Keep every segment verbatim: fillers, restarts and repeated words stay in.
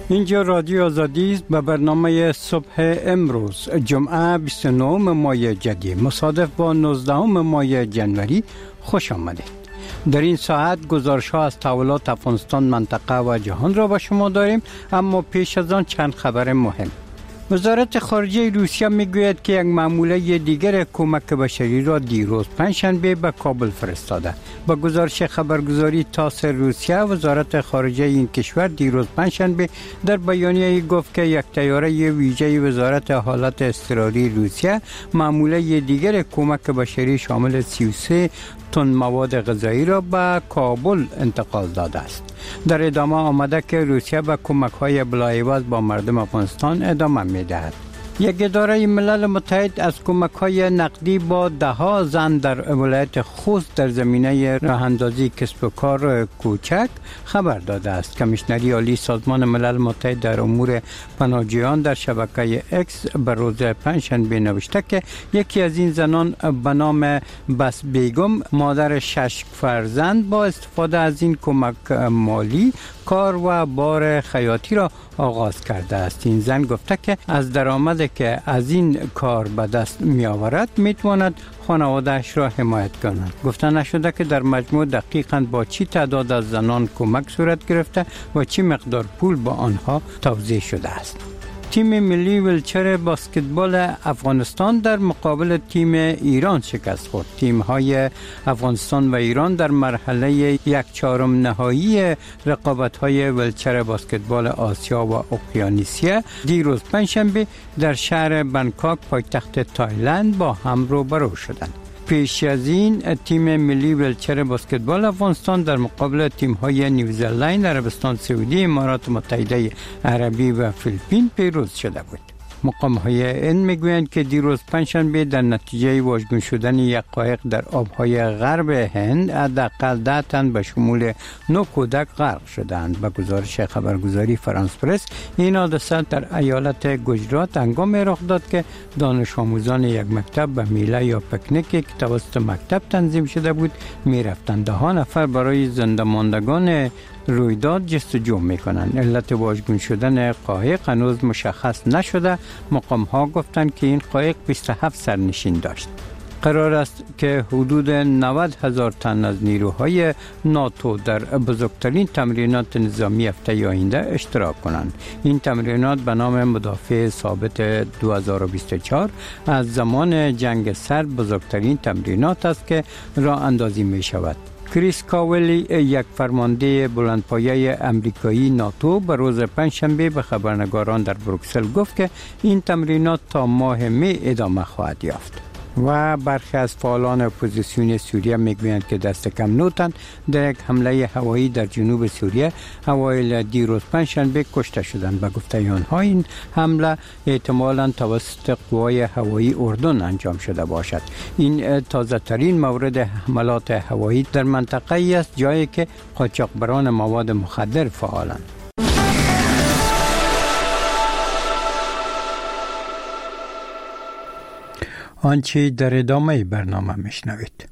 اینجا رادیو آزادی است. به برنامه صبح امروز جمعه بیست و نه ماه جدی مصادف با نوزدهم ماه جنوری خوش آمدید. در این ساعت گزارش ها از تحولات افغانستان، منطقه و جهان را به شما داریم، اما پیش از آن چند خبر مهم. وزارت خارجه روسیه میگوید که یک ماموره دیگر کمک بشری را دیروز پنجشنبه به کابل فرستاده. با گزارش خبرگزاری تاس روسیه، وزارت خارجه این کشور دیروز پنجشنبه در بیانیه گفت که یک طیاره ویژه وزارت حالات اضطراری روسیه ماموره دیگر کمک بشری شامل سی و سه تن مواد غذایی را به کابل انتقال داده است. در ادامه آمده که روسیه به کمک‌های بلاعوض با مردم افغانستان ادامه می‌دهد. یک اداره ملل متحد از کمک‌های نقدی با ده ها زن در ولایت خوست در زمینه راه‌اندازی کسب و کار کوچک خبر داده است. کمیشنری عالی سازمان ملل متحد در امور پناهجویان در شبکه اکس به روز پنجشنبه نوشته که یکی از این زنان به نام بس بیگم، مادر شش فرزند، با استفاده از این کمک مالی کار و بار خیاطی را آغاز کرده است. این زن گفته که از درآمدی که از این کار به دست می آورد می تواند خانواده‌اش را حمایت کند. گفته نشده که در مجموع دقیقاً با چی تعداد از زنان کمک صورت گرفته و چی مقدار پول با آنها توزیع شده است. تیم ملی ویلچر بسکتبال افغانستان در مقابل تیم ایران شکست خورد. تیم‌های افغانستان و ایران در مرحله یک چهارم نهایی رقابت‌های ویلچر بسکتبال آسیا و اقیانوسیه دیروز پنجشنبه در شهر بنکاک پایتخت تایلند با هم روبرو شدند. پیش از این تیم ملی ویلچر بسکتبال افغانستان در مقابل تیم‌های نیوزلند، عربستان سعودی، امارات متحده عربی و فیلیپین پیروز شده بود. مقام‌های این میگویند که دیروز پنجشنبه در نتیجه واژگون شدن یک قایق در آب‌های غرب هند حداقل ده تن به شمول نه کودک غرق شدند. به گزارش خبرگزاری فرانس پرس، این حادثه در ایالت گجرات هنگامی رخ داد که دانش آموزان یک مکتب به میله یا پکنیکی که توسط مکتب تنظیم شده بود می‌رفتند. ده ها نفر برای زنده ماندگان رویداد جستجو میکنند. علت واژگون شدن قایق هنوز مشخص نشده. مقام ها گفتند که این قایق بیست و هفت سرنشین داشت. قرار است که حدود نود هزار تن از نیروهای ناتو در بزرگترین تمرینات نظامی هفته آینده اشتراک کنند. این تمرینات به نام مدافع ثابت دو هزار و بیست و چهار از زمان جنگ سرد بزرگترین تمرینات است که راه اندازی می شود. کریس کاولی، یک فرمانده بلندپایه امریکایی ناتو، به روز پنجشنبه به خبرنگاران در بروکسل گفت که این تمرینات تا ماه می ادامه خواهد یافت. و برخی از فعالان اپوزیسیون سوریه میگویند که دست کم نوتن در یک حمله هوایی در جنوب سوریه اوایل دیروز پنجشنبه کشته شدند. به گفته آنها این حمله احتمالاً توسط قوای هوایی اردن انجام شده باشد. این تازه ترین مورد حملات هوایی در منطقه ای است جایی که قاچاقبران مواد مخدر فعالند. آنچه در ادامه برنامه میشنوید.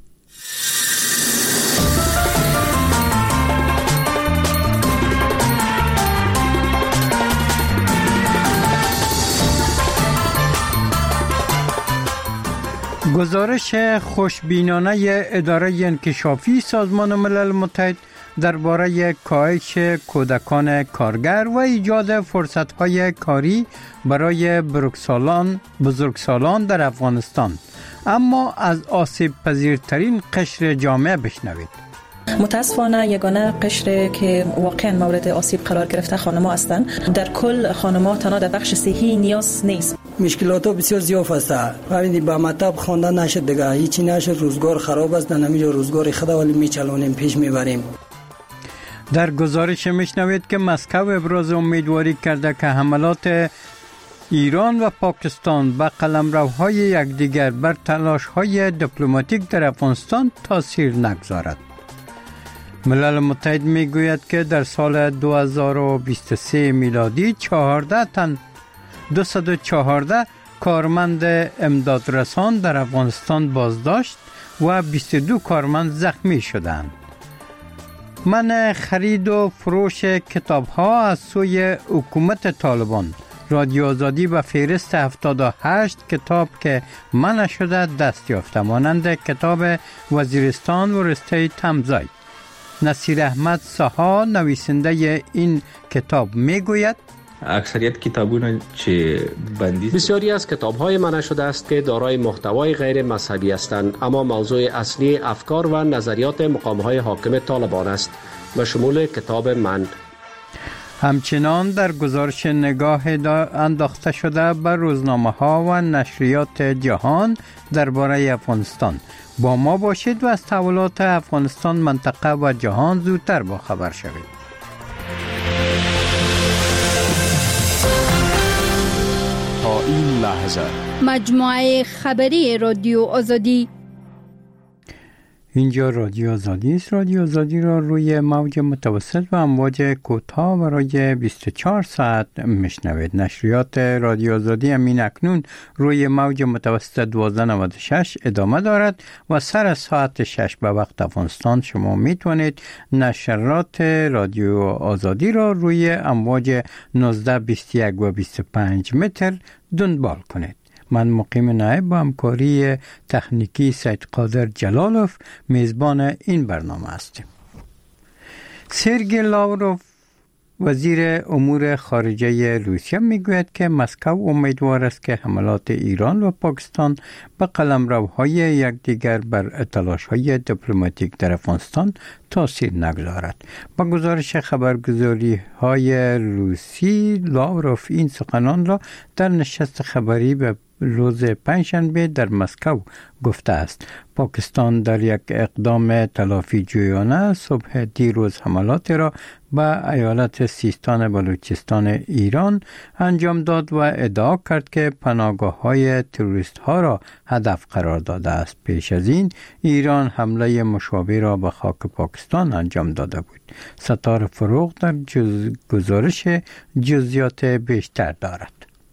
گزارش خوشبینانه اداره انکشافی سازمان ملل متحد درباره کاهش کودکان کارگر و ایجاد فرصت‌های کاری برای بزرگسالان بزرگسالان در افغانستان، اما از آسیب پذیرترین قشر جامعه بشنوید. متاسفانه یگانه قشری که واقعا مورد آسیب قرار گرفته خانم‌ها هستند. در کل خانم‌ها تنها در بخش صحی نیاز نیست. مشکلات بسیار زیاد است. ولی با مطلب خواندن نشد دیگه، هیچی نشد، روزگار خراب است. نمی‌جا روزگار خدا ولی میچلونیم، پیش میبریم. در گزارش میشنوید که مسکو ابراز امیدواری کرده که حملات ایران و پاکستان به قلمروهای یکدیگر بر تلاش‌های دیپلماتیک در افغانستان تاثیر نگذارد. ملل متحد میگوید که در سال دو هزار و بیست و سه میلادی چهارده تن دویست و چهارده کارمند امدادرسان در افغانستان بازداشت و بیست و دو کارمند زخمی شدند. من خرید و فروش کتاب ها از سوی حکومت طالبان. رادیو آزادی به فهرست هفتاد و هشت کتاب که منع شده دست یافته، مانند کتاب وزیرستان و رشته تمزای. نصیر احمد ساها نویسنده این کتاب میگوید اکثریت کتابونه چه بندی بسیاری از کتاب‌های منع شده است که دارای محتوای غیر مذهبی هستند، اما موضوع اصلی افکار و نظریات مقام‌های حاکم طالبان است، به شمول کتاب من. همچنان در گزارش نگاه انداخته شده به روزنامه‌ها و نشریات جهان درباره افغانستان. با ما باشید و از تحولات افغانستان، منطقه و جهان زودتر با خبر شوید. تا این لحظه مجموعه خبری رادیو آزادی. اینجا رادیو آزادی است. رادیو آزادی را روی موج متوسط و امواج کوتاه برای بیست و چهار ساعت میشنوید. نشریات رادیو آزادی همین اکنون روی موج متوسط دوازده نود و شش ادامه دارد و سر ساعت شش به وقت افغانستان شما میتونید نشرات رادیو آزادی را روی امواج نوزده بیست و یک و بیست و پنج متر دنبال کنید. من مقیم نایب با همکاری تکنیکی سید قادر جلالوف میزبان این برنامه هستیم. سرگئی لاوروف وزیر امور خارجه روسیه میگوید که مسکو امیدوار است که حملات ایران و پاکستان به قلمروهای یکدیگر بر تلاش‌های دیپلماتیک در افغانستان تاثیر نگذارد. با گزارش خبرگزاری های روسی، لاوروف این سخنان را در نشست خبری به روز پنجشنبه در مسکو گفته است. پاکستان در یک اقدام تلافی جویانه صبح دیروز حملات را به ایالت سیستان بلوچستان ایران انجام داد و ادعا کرد که پناهگاه‌های تروریست ها را هدف قرار داده است. پیش از این ایران حمله مشابه را به خاک پاکستان انجام داده بود. ستار فروغ در جز... گزارش جزئیات بیشتر دارد.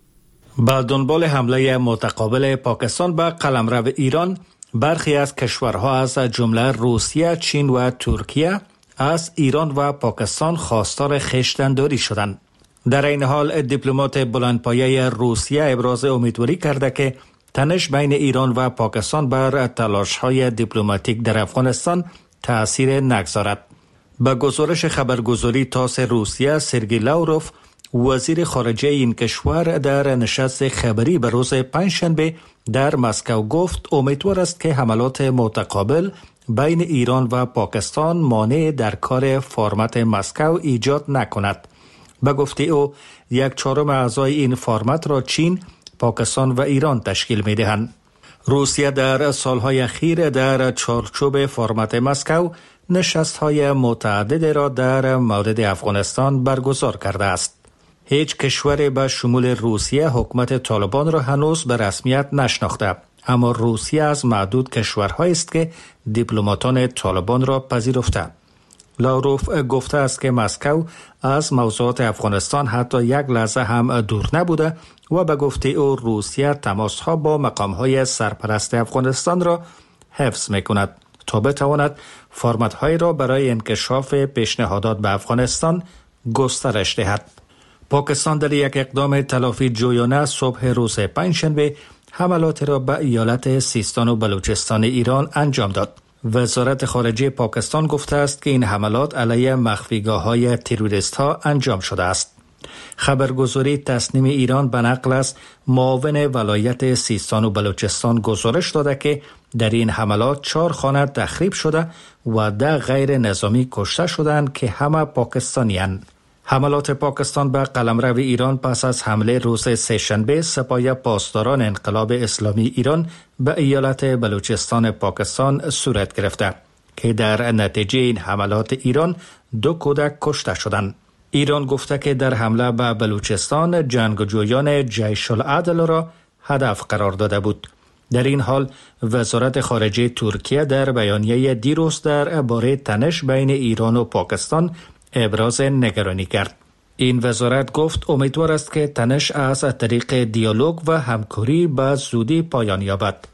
با دنبال حمله متقابل پاکستان به قلمرو ایران، برخی از کشورها از جمله روسیه، چین و ترکیه از ایران و پاکستان خواستار خویشتن‌داری شدند. در این حال دیپلمات بلندپایه روسیه ابراز امیدواری کرده که تنش بین ایران و پاکستان بر تلاش‌های دیپلماتیک در افغانستان تأثیر نگذارد. با گزارش خبرگزاری تاس روسیه، سرگئی لاوروف وزیر خارجه این کشور در نشست خبری به روز پنجشنبه در مسکو گفت امیدوار است که حملات متقابل بین ایران و پاکستان مانع در کار فرمت مسکو ایجاد نکند. به گفته او یک چهارم اعضای این فرمت را چین، پاکستان و ایران تشکیل می دهند. روسیه در سالهای اخیر در چارچوب فرمت مسکو نشست‌های متعدد را در مورد افغانستان برگزار کرده است. هیچ کشور به شمول روسیه حکومت طالبان را هنوز به رسمیت نشناخته، اما روسیه از معدود کشورهایی است که دیپلماتان طالبان را پذیرفته. لاوروف گفته است که مسکو از موضوعات افغانستان حتی یک لحظه هم دور نبوده و به گفته او روسیه تماس‌ها با مقام‌های سرپرست افغانستان را حفظ می‌کند تا بتواند فرمت‌های را برای انکشاف پیشنهادات به افغانستان گسترش دهد. پاکستان در یک اقدام تلافی جویانه صبح روز پنجشنبه حملات را به ایالت سیستان و بلوچستان ایران انجام داد. وزارت خارجه پاکستان گفته است که این حملات علیه مخفیگاه‌های تروریست‌ها انجام شده است. خبرگزاری تسنیم ایران به نقل از معاون ولایت سیستان و بلوچستان گزارش داده که در این حملات چهار خانه تخریب شده و ده غیر نظامی کشته شدند که همه پاکستانی‌اند. حملات پاکستان به قلمرو ایران پس از حمله روز سه‌شنبه سپاه پاسداران انقلاب اسلامی ایران به ایالت بلوچستان پاکستان صورت گرفته که در نتیجه این حملات ایران دو کودک کشته شدند. ایران گفته که در حمله به بلوچستان جنگجویان جیش العدل را هدف قرار داده بود. در این حال وزارت خارجه ترکیه در بیانیه دیروز درباره تنش بین ایران و پاکستان ابراز نگرانی کرد. این وزارت گفت امیدوار است که تنش از طریق دیالوگ و همکاری به زودی پایان یابد.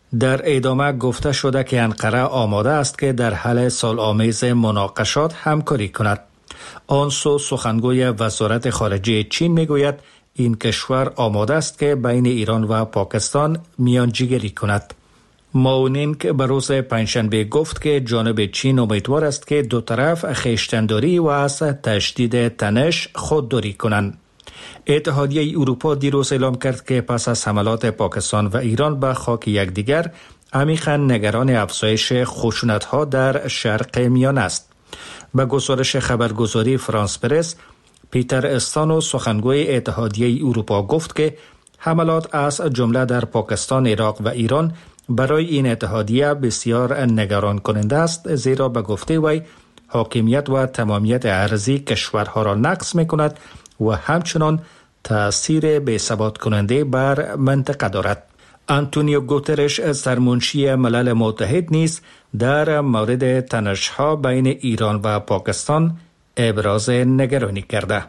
در ادامه گفته شده که انقره آماده است که در حل صلح‌آمیز مناقشات همکاری کند. آن سو سخنگوی وزارت خارجه چین میگوید این کشور آماده است که بین ایران و پاکستان میانجیگری کند. ماونینگ به روز پنجشنبه گفت که جانب چین امیدوار است که دو طرف خویشتن‌داری و از تشدید تنش خودداری کنند. اتحادیه اروپا دیروز اعلام کرد که پس از حملات پاکستان و ایران به خاک یکدیگر عمیقاً نگران افزایش خشونت‌ها در شرق میانه است. به گزارش خبرگزاری فرانس پرس، پیتر استانو سخنگوی اتحادیه اروپا گفت که حملات از جمله در پاکستان، عراق و ایران برای این اتحادیه بسیار نگران کننده است، زیرا به گفته وی حاکمیت و تمامیت ارضی کشورها را نقض می کند و همچنان تأثیر بی‌ثبات کننده بر منطقه دارد. آنتونیو گوترش سرمنشی ملل متحد نیز در مورد تنش‌ها بین ایران و پاکستان ابراز نگرانی کرده.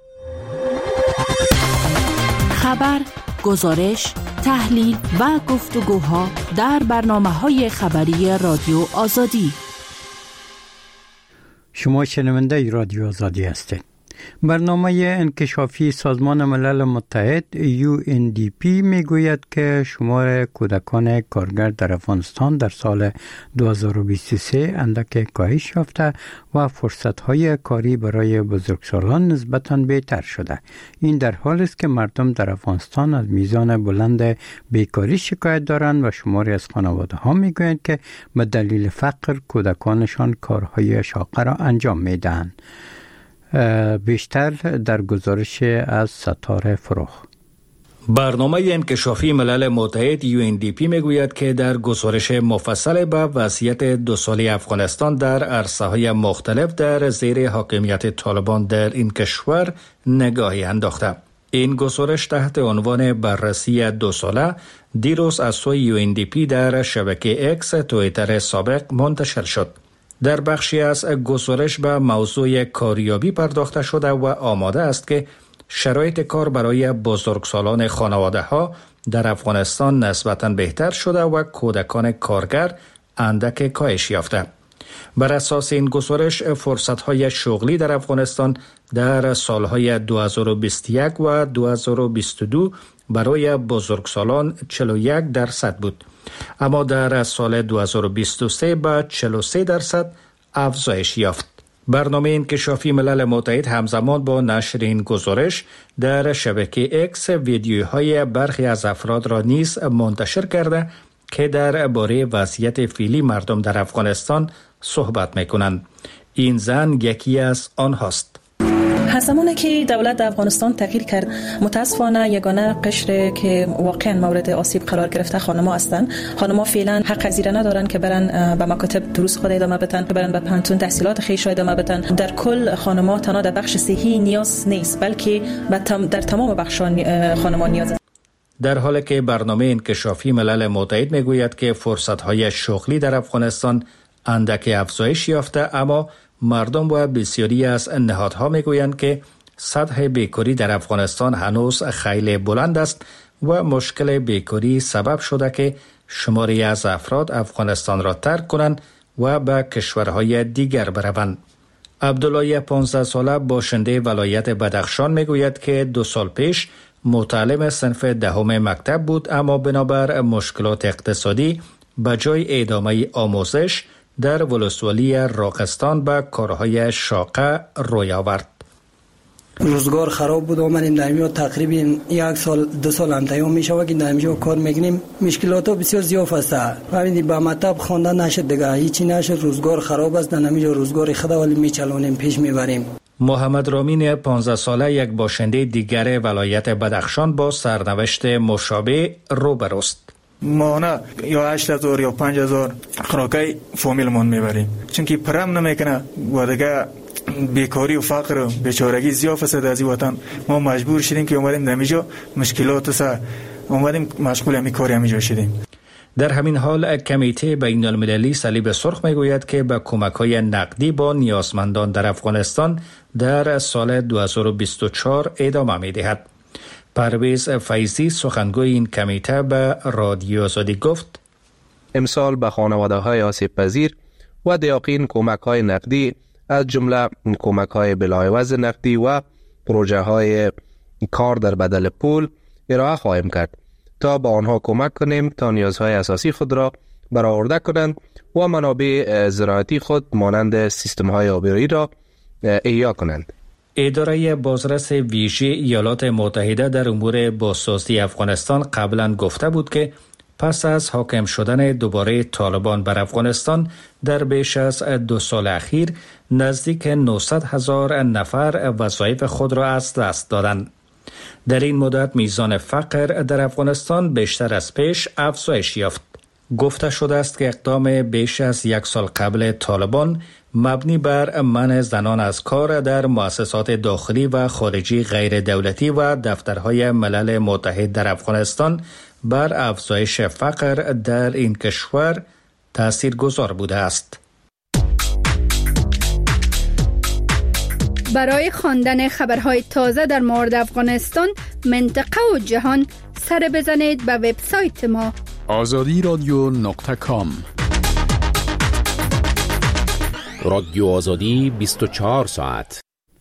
خبر، گزارش، تحلیل و گفتگوها در برنامه‌های خبری رادیو آزادی. شما شنونده رادیو آزادی هستید. برنامه انکشافی سازمان ملل متحد یو ان دی پی میگوید که شمار کودکان کارگر در افغانستان در سال دو هزار و بیست و سه اندک کاهش یافته و فرصت‌های کاری برای بزرگسالان نسبتاً بهتر شده. این در حالی است که مردم در افغانستان از میزان بلند بیکاری شکایت دارند و شماری از خانواده‌ها میگویند که به دلیل فقر کودکانشان کارهای شاقه را انجام میدهند. بیشتر در گزارش از ستاره فروخ. برنامه انکشافی ملل متحد یو ان دی پی میگوید که در گزارش مفصل به وضعیت دو ساله افغانستان در عرصه‌های مختلف در زیر حاکمیت طالبان در این کشور نگاهی انداخته. این گزارش تحت عنوان بررسی دو ساله دیروز از سوی یو ان دی پی در شبکه اکس توییتر سابق منتشر شد. در بخشی از گزارش به موضوع کاریابی پرداخته شده و آماده است که شرایط کار برای بزرگسالان خانواده ها در افغانستان نسبتاً بهتر شده و کودکان کارگر اندک کاهش یافته. بر اساس این گزارش فرصت‌های شغلی در افغانستان در سالهای دو هزار و بیست و یک و دو هزار و بیست و دو برای بزرگسالان چهل و یک درصد بود، اما در سال دو هزار و بیست و سه به چهل و سه درصد افزایش یافت. برنامه انکشافی ملل متحد همزمان با نشر این گزارش در شبکه اکس ویدیوهای برخی از افراد را نیز منتشر کرده که درباره وضعیت فعلی مردم در افغانستان صحبت می‌کنند. این زن یکی از آنهاست. زمانی که دولت افغانستان تغییر کرد، متاسفانه یگانه قشر که واقعا مورد آسیب قرار گرفته خانم‌ها هستند. خانم‌ها فعلا حق پذیره ندارن که برن به مکاتب دروس خود ادامه بدن، برن به پانتون تحصیلات خیش ادامه بدن. در کل خانم‌ها تنها در بخش صحی نیاز نیست، بلکه در تمام بخش‌ها خانم‌ها نیاز است. در حالی که برنامه انکشافی ملل متحد میگوید که فرصت‌های شغلی در افغانستان اندک افزایش یافته، اما مردم و بسیاری از نهادها میگویند که سطح بیکاری در افغانستان هنوز خیلی بلند است و مشکل بیکاری سبب شده که شماری از افراد افغانستان را ترک کنند و به کشورهای دیگر بروند. عبدالله پانزده ساله باشنده ولایت بدخشان میگوید که دو سال پیش متعلم صنف دهم مکتب بود، اما بنابر مشکلات اقتصادی به جای ادامه آموزش در ولسوالی راغستان به کارهای شاقه روی آورد. روزگار خراب بود، آمدیم در اینجا تقریبا یک سال دو سال انتظار میشود که در اینجا کار میکنیم. مشکلات بسیار زیاد است. ببینید با مطلب خواندن نشد دیگه، هیچی نشد، روزگار خراب است. در اینجا روزگار خدا ولی میچلونیم، پیش میبریم. محمد رامین پانزده ساله یک باشنده دیگر ولایت بدخشان با سرنوشت مشابه روبروست. ما نه یا هشت هزار یا پنج هزار خراکای فامیلمون میبریم، چون که پرم نمیکنه و دیگه بیکاری و فقر و بیچارگی زیاد است از این وطن. ما مجبور شدیم که اومدیم دمیجا مشکلات سه اومدیم مشغول همین کاری همینجا شدیم. در همین حال کمیته بین المللی صلیب سرخ میگوید که به کمک‌های نقدی با نیازمندان در افغانستان در سال دو هزار و بیست و چهار ادامه میدهد. پرویز فیضی سخنگوی این کمیته به رادیو آزادی گفت: امسال به خانواده‌های آسیب پذیر و دیاقین کمک‌های نقدی از جمله کمک‌های بلاعوض نقدی و پروژه‌های کار در بدل پول ارائه خواهیم کرد تا به آنها کمک کنیم تا نیازهای اساسی خود را برآورده کنند و منابع زراعتی خود مانند سیستم‌های آبیاری را احیا کنند. اداره بازرس ویژه ایالات متحده در امور بازسازی افغانستان قبلا گفته بود که پس از حاکم شدن دوباره طالبان بر افغانستان در بیش از دو سال اخیر نزدیک نهصد هزار نفر وظایف خود را از دست دادند. در این مدت میزان فقر در افغانستان بیشتر از پیش افزایش یافت. گفته شده است که اقدام بیش از یک سال قبل طالبان مبنی بر منع زنان از کار در مؤسسات داخلی و خارجی غیر دولتی و دفترهای ملل متحد در افغانستان بر افزایش فقر در این کشور تاثیرگذار بوده است. برای خواندن خبرهای تازه در مورد افغانستان، منطقه و جهان سر بزنید به وبسایت ما آزادی رادیو نقطه کام. رادیو آزادی بیست و چهار ساعت.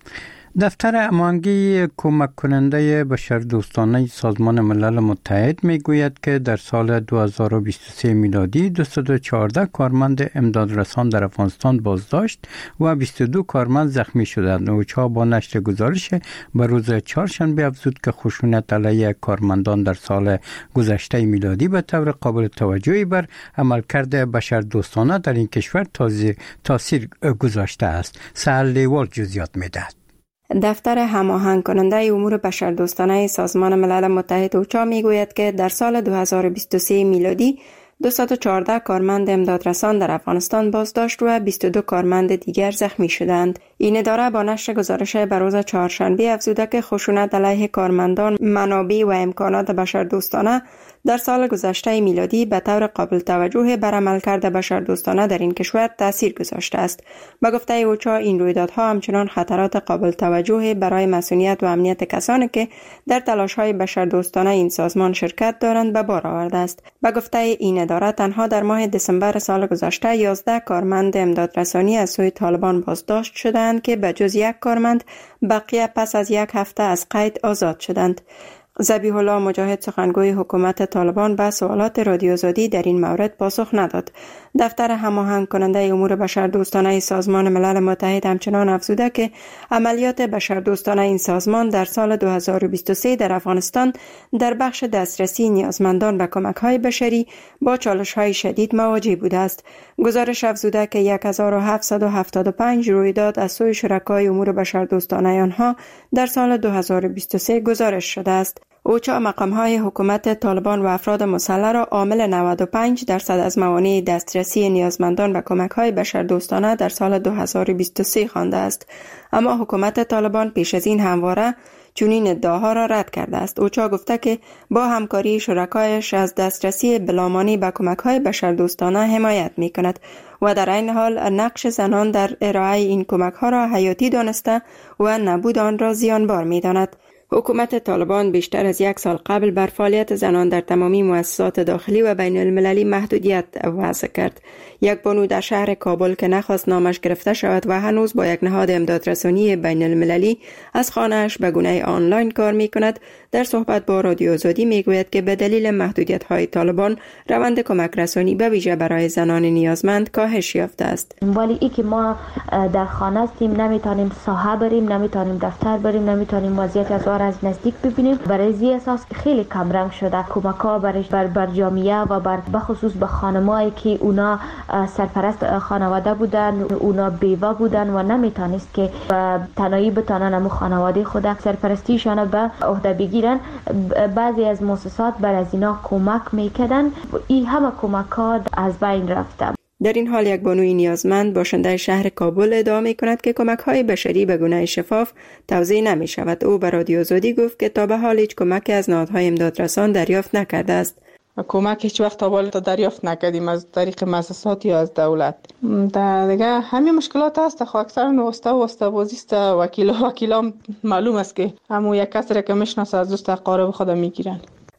دفتر امانگی کمک کننده بشردوستانه سازمان ملل متحد می گوید که در سال دو هزار و بیست و سه میلادی دویست و چهارده کارمند امدادرسان در افغانستان بازداشت و بیست و دو کارمند زخمی شدند. اوچا با نشر گزارش به روز چهارشنبه افزود که خشونت علیه کارمندان در سال گذشته میلادی به طور قابل توجهی بر عملکرد بشردوستانه در این کشور تاثیر گذاشته است. سهل لیوال جزئیات می‌دهد. دفتر هماهنگ کننده امور بشردوستانه سازمان ملل متحد اوچا میگوید که در سال دو هزار و بیست و سه میلادی دویست و چهارده کارمند امدادرسان در افغانستان بازداشت و بیست و دو کارمند دیگر زخمی شدند. این اداره با نشر گزارش به روز چهارشنبه افزوده که خشونت علیه کارمندان، منابع و امکانات بشردوستانه در سال گذشته میلادی به طور قابل توجه بر عملکرد بشردوستانه در این کشور تاثیر گذاشته است. به گفته اوچا این رویدادها همچنان خطرات قابل توجه برای مسئولیت و امنیت کسانی که در تلاش‌های بشردوستانه این سازمان شرکت دارند به بار آورده است. به گفته این اداره تنها در ماه دسامبر سال گذشته یازده کارمند امدادرسانی از سوی طالبان بازداشت شدند که به جز یک کارمند بقیه پس از یک هفته از قید آزاد شدند. ذبیح الله مجاهد سخنگوی حکومت طالبان به سوالات رادیو آزادی در این مورد پاسخ نداد. دفتر هماهنگ کننده امور بشردوستانه سازمان ملل متحد همچنان افزوده که عملیات بشردوستانه این سازمان در سال دو هزار و بیست و سه در افغانستان در بخش دسترسی نیازمندان به کمک‌های بشری با چالش‌های شدید مواجه بوده است. گزارش افزوده که هزار و هفتصد و هفتاد و پنج رویداد از سوی شرکای امور بشردوستانه آنها در سال دو هزار و بیست و سه گزارش شده است. اوچا مقام‌های حکومت طالبان و افراد مسلح را عامل نود و پنج درصد از موانع دسترسی نیازمندان به کمک‌های بشردوستانه در سال دو هزار و بیست و سه خوانده است. اما حکومت طالبان پیش از این همواره چنین ادعاها را رد کرده است. اوچا گفته که با همکاری شرکایش از دسترسی بلامانی به کمک‌های بشردوستانه حمایت می‌کند و در این حال نقش زنان در ارائه این کمک‌ها را حیاتی دانسته و نبود آن را زیانبار می‌داند. حکومت طالبان بیشتر از یک سال قبل بر فعالیت زنان در تمامی مؤسسات داخلی و بین المللی محدودیت وضع کرد. یک بانو در شهر کابل که نخواست نامش گرفته شود و هنوز با یک نهاد امدادرسانی بین المللی از خانه‌اش به گونه آنلاین کار می کند، در صحبت با رادیو آزادی می گوید که به دلیل محدودیت های طالبان روند کمک رسانی به ویژه برای زنان نیازمند کاهش یافته است. ولی ای که ما در خانه هستیم، نمیتونیم ساحه بریم، نمیتونیم دفتر بریم، نمیتونیم وضعیت از از نزدیک ببینیم. برای زی اساس خیلی کم رنگ شده کمک‌ها برای بر, بر جامعه و بر بخصوص به خانمایی که اونا سرپرست خانواده بودن، اونا بیوه بودن و نمیتونست که تنهایی بتانن امو خانواده خود سرپرستیشان به عهده بگیرن. بعضی از مؤسسات بر از اینا کمک میکردن. این همه کمک‌ها از بین رفته. در این حال یک بانوی نیازمند باشنده شهر کابل ادعا می کند که کمک‌های بشری به گونه شفاف توزیع نمی شود. او به رادیو آزادی گفت که تا به حال هیچ کمک از نهادهای امدادرسان دریافت نکرده است. کمک هیچ وقت تا به حال دریافت نکردیم از طریق مؤسسات یا از دولت. دیگه همین مشکلات هست. خو اکثر نوسته و استوازی است. وکیل وکیلام معلوم است که همون یک کس را که میشناسه از دوست اقارب خود میگیرن.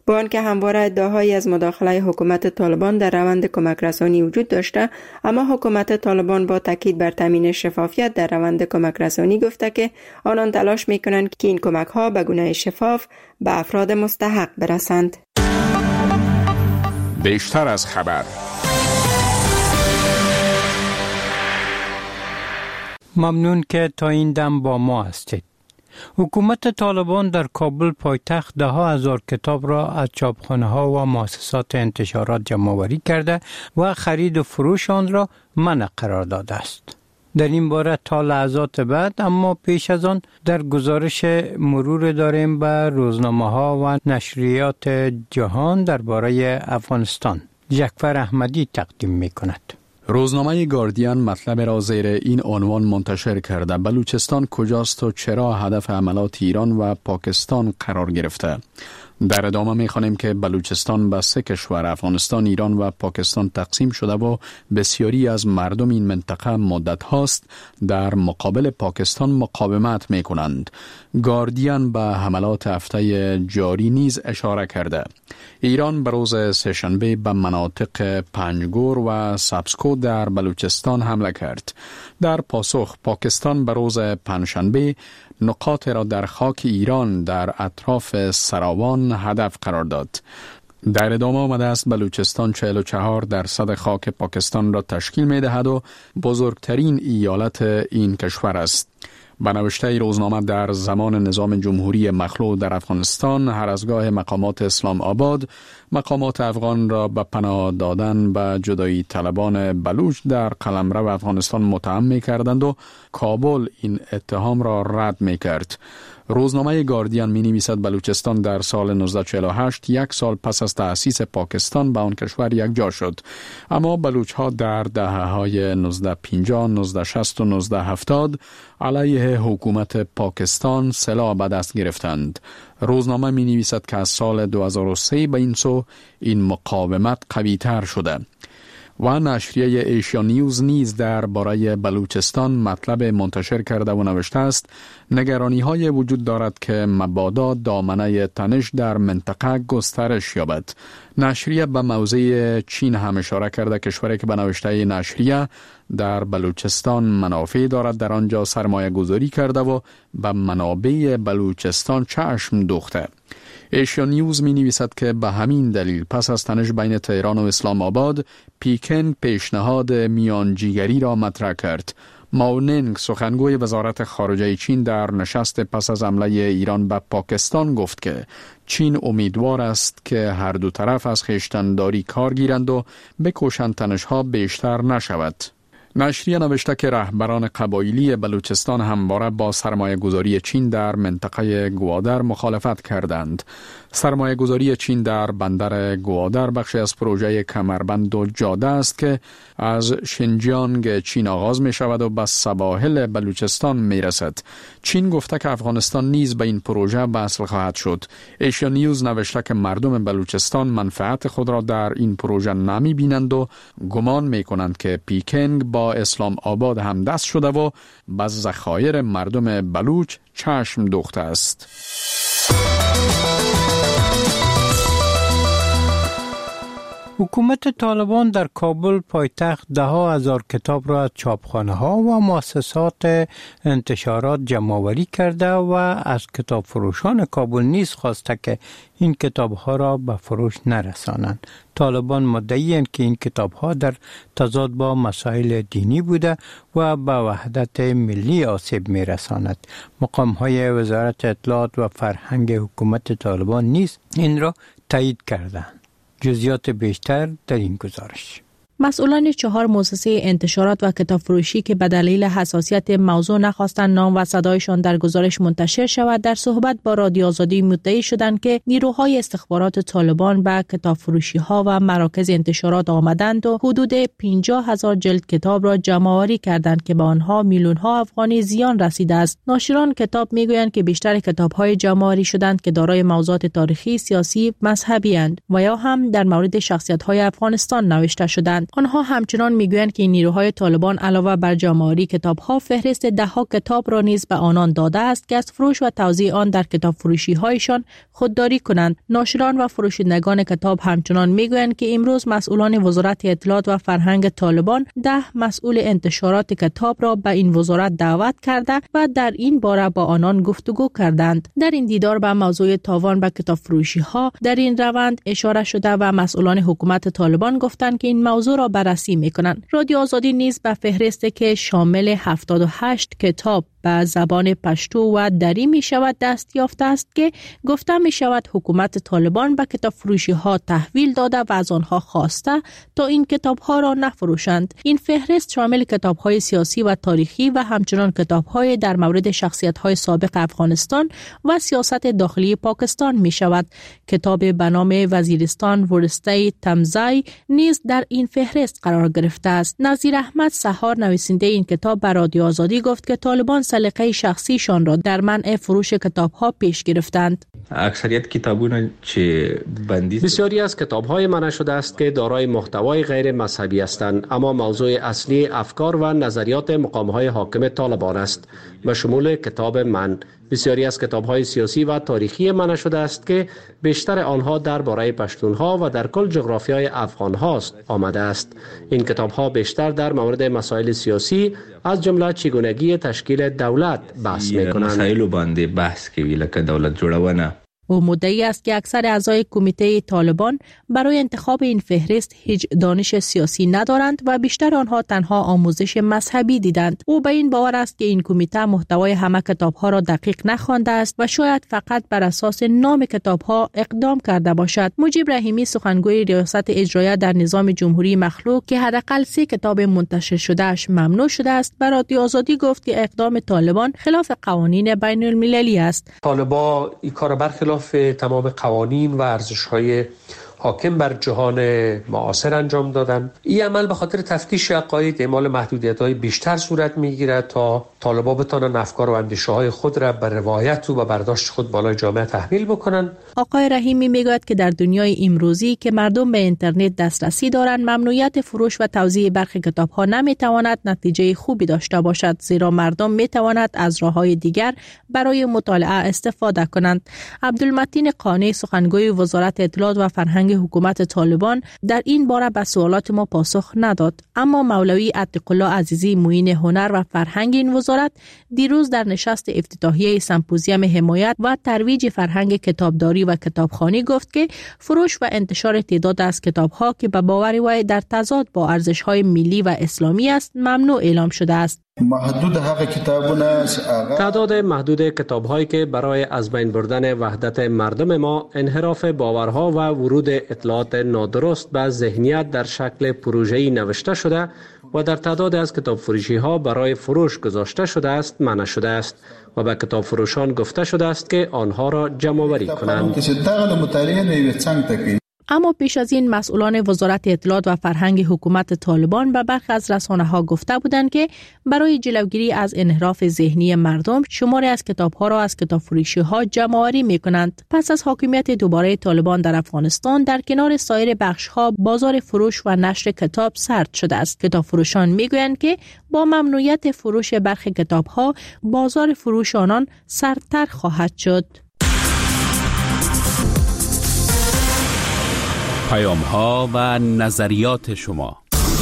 با آنکه همواره ادعاهایی از مداخله حکومت طالبان در روند کمک رسانی وجود داشته، اما حکومت طالبان با تاکید بر تامین شفافیت در روند کمک رسانی گفته که آنان تلاش میکنند که این کمک ها به گونه شفاف به افراد مستحق برسند. بیشتر از خبر. ممنون که تا این دم با ما هستید. حکومت طالبان در کابل پایتخت ده ها هزار کتاب را از چاپخانه ها و مؤسسات انتشارات جمع‌آوری کرده و خرید و فروش آن را منع قرار داده است. در این باره تا لحظات بعد، اما پیش از آن در گزارش مرور داریم به روزنامه ها و نشریات جهان درباره افغانستان. جعفر احمدی تقدیم می کند. روزنامه گاردین مطلب را زیر این عنوان منتشر کرده: بلوچستان کجاست و چرا هدف حملات ایران و پاکستان قرار گرفته؟ در ادامه می‌خوانیم که بلوچستان به سه کشور افغانستان، ایران و پاکستان تقسیم شده و بسیاری از مردم این منطقه مدت هاست در مقابل پاکستان مقاومت می‌کنند. گاردین به حملات هفته جاری نیز اشاره کرده. ایران به روز سه‌شنبه به مناطق پنجگور و سبزکو در بلوچستان حمله کرد. در پاسخ پاکستان به روز پنجشنبه نقاط را در خاک ایران در اطراف سراوان هدف قرار داد. در ادامه آمده است بلوچستان چهل و چهار درصد خاک پاکستان را تشکیل می دهد و بزرگترین ایالت این کشور است. به نوشته روزنامه در زمان نظام جمهوری مخلوع در افغانستان، هر از گاه مقامات اسلام آباد مقامات افغان را به پناه دادن به جدایی طلبان بلوچ در قلمرو افغانستان متهم می کردند و کابل این اتهام را رد می کرد. روزنامه گاردین می نویسد بلوچستان در سال نوزده چهل و هشت، یک سال پس از تأسیس پاکستان، به آن کشور یک جا شد. اما بلوچ ها در دهه های نوزده پنجاه، نوزده شصت و نوزده هفتاد علیه حکومت پاکستان سلاح به دست گرفتند. روزنامه می نویسد که از سال دو هزار و سه به این سو این مقاومت قوی تر شده. و نشریه ایشیا نیوز نیز در باره بلوچستان مطلب منتشر کرده و نوشته است: نگرانی های وجود دارد که مبادا دامنه تنش در منطقه گسترش یابد. نشریه به موضع چین هم اشاره کرده، کشوری که به نوشته نشریه در بلوچستان منافع دارد در آنجا سرمایه گذاری کرده و به منابع بلوچستان چشم دوخته. ایشیا نیوز می نویسد که به همین دلیل پس از تنش بین تهران و اسلام آباد، پیکن پیشنهاد میانجیگری را مطرح کرد. ماو نینگ، سخنگوی وزارت خارجه چین، در نشست پس از حمله ایران به پاکستان گفت که چین امیدوار است که هر دو طرف از خویشتن‌داری کار گیرند و بکوشند تنش‌ها بیشتر نشود. نشریه نوشته که رهبران قبایلی بلوچستان همواره با سرمایه گذاری چین در منطقه گوادر مخالفت کردند. سرمایه گذاری چین در بندر گوادر بخشی از پروژه کمربند و جاده است که از شینجیانگ چین آغاز می شود و به سواحل بلوچستان می رسد. چین گفته که افغانستان نیز به این پروژه وصل خواهد شد. ایشیا نیوز نوشته که مردم بلوچستان منفعت خود را در این پروژه نمی بینند و گمان می کنند که پیکنگ با اسلام آباد هم دست شده و به ذخایر مردم بلوچ چشم دوخته است. حکومت طالبان در کابل پایتخت ده ها هزار کتاب را از چاپخانه ها و مؤسسات انتشارات جمع‌آوری کرده و از کتاب فروشان کابل نیز خواسته که این کتاب ها را به فروش نرسانند. طالبان مدعی اند که این کتاب ها در تضاد با مسائل دینی بوده و به وحدت ملی آسیب می رساند. مقام های وزارت اطلاعات و فرهنگ حکومت طالبان نیز این را تایید کردند. جزئیات بیشتر در این گزارش. مسئولان چهار مؤسسه انتشارات و کتاب فروشی که به دلیل حساسیت موضوع نخواستند نام و صدایشان در گزارش منتشر شود، در صحبت با رادیو آزادی مدعی شدند که نیروهای استخبارات طالبان به کتاب فروشی ها و مراکز انتشارات آمدند و حدود پنجاه هزار جلد کتاب را جمع‌آوری کردند که به آنها میلیون ها افغانی زیان رسیده است. ناشران کتاب میگویند که بیشتر کتاب های جمع‌آوری شدند که دارای موضوعات تاریخی، سیاسی، مذهبی اند و یا هم در مورد شخصیت های افغانستان نوشته شدند. آنها همچنان میگویند که نیروهای طالبان علاوه بر جمع‌آوری کتاب‌ها فهرست ده‌ها کتاب را نیز به آنان داده است که از فروش و توزیع آن در کتاب فروشی‌هایشان خودداری کنند. ناشران و فروشندگان کتاب همچنان میگویند که امروز مسئولان وزارت اطلاعات و فرهنگ طالبان ده مسئول انتشارات کتاب را به این وزارت دعوت کرده و در این باره با آنان گفتگو کردند. در این دیدار به موضوع تاوان به کتاب فروشی‌ها در این روند اشاره شده و مسئولان حکومت طالبان گفتند که این موضوع را بررسی می‌کنند. رادیو آزادی نیز به فهرستی که شامل هفتاد و هشت کتاب به زبان پشتو و دری می شود دست یافته است که گفته می شود حکومت طالبان به کتاب فروشی ها تحویل داده و از آنها خواسته تا این کتاب ها را نفروشند. این فهرست شامل کتاب های سیاسی و تاریخی و همچنان کتاب های در مورد شخصیت های سابق افغانستان و سیاست داخلی پاکستان می شود. کتاب به نام وزیرستان ورسته تمزای نیز در این فهرست قرار گرفته است. نظیر احمد سحار نویسنده این کتاب به رادیو آزادی گفت که طالبان سلیقه شخصیشان را در منع فروش کتاب‌ها پیش گرفتند. اکثریت کتابونه چه بندی بسیاری از کتاب‌های منع شده است که دارای محتوای غیر مذهبی هستند، اما موضوع اصلی افکار و نظریات مقام‌های حاکم طالبان است، به شمول کتاب من. بسیاری از کتاب‌های سیاسی و تاریخی منع شده است که بیشتر آنها درباره پشتونها و در کل جغرافیای افغان‌ها آمده است. این کتاب‌ها بیشتر در مورد مسائل سیاسی از جمله چگونگی تشکیل دولت بحث می‌کنند. مسائل باندې بحث کوي لکه دولت جوړونه. او مدعی است که اکثر اعضای کمیته طالبان برای انتخاب این فهرست هیچ دانش سیاسی ندارند و بیشتر آنها تنها آموزش مذهبی دیدند. او به این باور است که این کمیته محتوای همه کتاب‌ها را دقیق نخوانده است و شاید فقط بر اساس نام کتاب‌ها اقدام کرده باشد. مجیب رحیمی سخنگوی ریاست اجرایه در نظام جمهوری مخلوق که حداقل سه کتاب منتشر شدهش ممنوع شده است، به رادیو آزادی گفت که اقدام طالبان خلاف قوانین بین المللی است. طالبان این کار برخلاف تمام قوانین و ارزش‌های حاکم بر جهان معاصر انجام دادن. این عمل به خاطر تفتیش عقاید اعمال محدودیت‌های بیشتر صورت می‌گیرد تا طالبان بتوانند افکار و اندیشه‌های خود را بر روایت و برداشت خود بالای جامعه تحمیل بکنند. آقای رحیمی میگوید که در دنیای امروزی که مردم به اینترنت دسترسی دارند، ممنوعیت فروش و توزیع برخی کتاب‌ها نمی‌تواند نتیجه خوبی داشته باشد، زیرا مردم می‌توانند از راه‌های دیگر برای مطالعه استفاده کنند. عبدالمتین قانی سخنگوی وزارت اطلاعات و فرهنگ حکومت طالبان در این باره به سوالات ما پاسخ نداد، اما مولوی عتیق‌الله عزیزی معین هنر و فرهنگ این وزارت دیروز در نشست افتتاحیه سمپوزیوم حمایت و ترویج فرهنگ کتابداری و کتابخوانی گفت که فروش و انتشار تعداد از کتاب‌ها که به باور وی در تضاد با ارزش‌های ملی و اسلامی است ممنوع اعلام شده است. محدود حق کتابونه تعداد محدود کتاب‌هایی که برای از بین بردن وحدت مردم ما، انحراف باورها و ورود اطلاعات نادرست به ذهنیت در شکل پروژه‌ای نوشته شده و در تعداد از کتاب فروشی ها برای فروش گذاشته شده است منع شده است و به کتاب فروشان گفته شده است که آنها را جمع آوری کنند. اما پیش از این مسئولان وزارت اطلاعات و فرهنگ حکومت طالبان به برخی از رسانه‌ها گفته بودند که برای جلوگیری از انحراف ذهنی مردم شماری از کتاب‌ها را از کتابفروشی‌ها جمع‌آوری می‌کنند. پس از حاکمیت دوباره طالبان در افغانستان، در کنار سایر بخش‌ها بازار فروش و نشر کتاب سرد شده است. کتابفروشان می‌گویند که با ممنوعیت فروش برخی کتاب‌ها بازار فروش آنان سردتر خواهد شد. پیام ها و نظریات شما.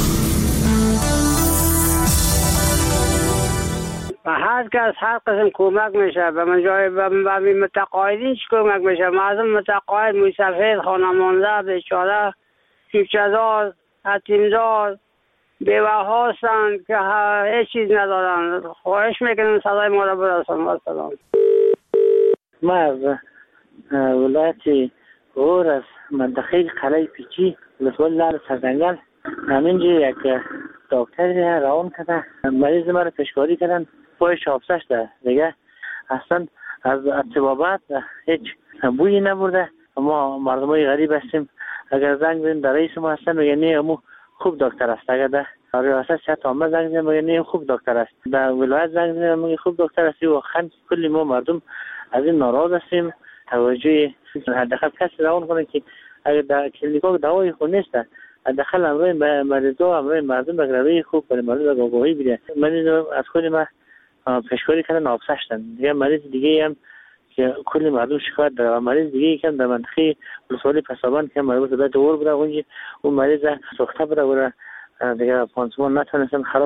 و هر کس هر قسم کمک میشه به من جای به متقاعدین چی کمک میشه. مردم متقاعد موی سفید خانمانده بیچاره کیفچه‌دار یتیمدار بیوه هستند که هیچ چیز ندارن. خواهش میکنم صدای ما را برسان. سلام. ما از ولایت غور از منطقه قلعه پیچی لطول لال سردنگل همینجا یک دکتر روان کرده مریض ما را پیشکاری کردن پایش آبسش ده دیگه اصلا از اتبابات هیچ بویی نبرده. ما مردمای غریب هستیم. اگر زنگ بزنیم در رئیس ما هستن میگه نه امو خوب دکتر است. اگر در ریاست صحت عامه زنگ بزنیم میگه نه خوب دکتر است. در ولایت زنگ بزنیم میگه خوب دکتر است. واقعا کلی ما مردم از این ناراض هستیم. توجه حداقل کسی روان کنه که اگر در کلینیکا دوای خود نیست حداقل امروی مریضا امروی مردم به روی خوب برای مردم به آگاهی بده. مریض از خود ما پیشکاری کردن آبسشتن دیگه. مریض دیگه هم که کلی مردم شکایت داره و مریض دیگه یکم در منطقه ولسوالی پسابان که مریض به دور بره اونجا اون مریض سوخته بره بره دیگه پانسمان نتونستن خراب